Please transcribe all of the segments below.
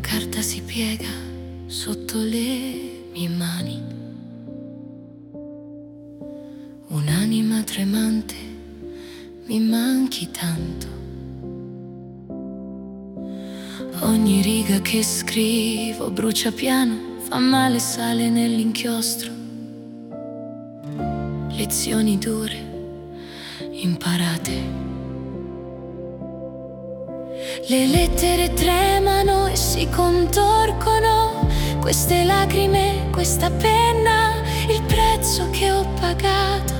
carta si piega sotto le mie mani. Un'anima tremante, mi manchi tanto. Ogni riga che scrivo brucia piano, fa male, sale nell'inchiostro. Lezioni dure, imparate. Le lettere tremano e si contorcono, queste lacrime, questa penna, il prezzo che ho pagato.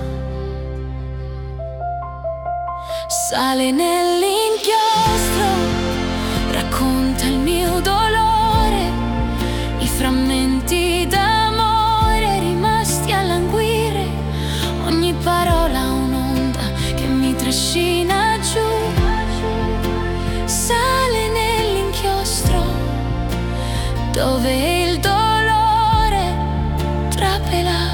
Sale nell'inchiostro, racconta il mio dolore, i frammenti d'amore rimasti a languire. Ogni parola un'onda che mi trascina giù. Sale nell'inchiostro, dove il dolore trapela.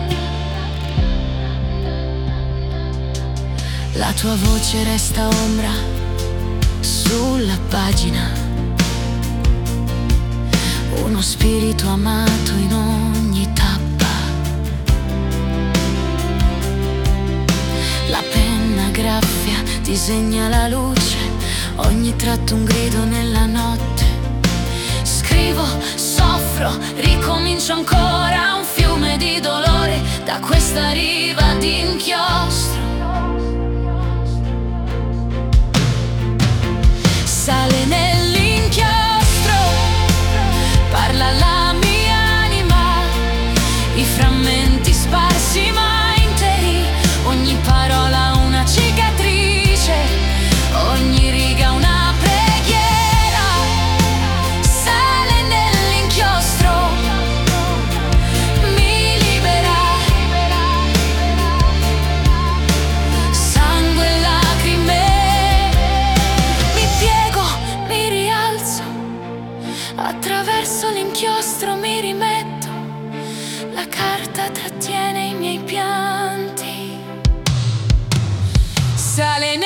La tua voce resta ombra sulla pagina, uno spirito amato in ogni tappa. La penna graffia, disegna la luce, ogni tratto un grido nella notte. Scrivo, soffro, ricomincio ancora, un fiume di dolore da questa riva d'inchiostro. Sale nell'inchiostro, parla la mia anima, i frammenti sparsi ma interi, ogni parola una cicatrice, ogni riga una preghiera. Sale nell'inchiostro, mi libera. Sangue e lacrime, mi piego, mi rialzo, attraverso l'inchiostro mi rimetto, la carta trattiene i miei pianti. Sale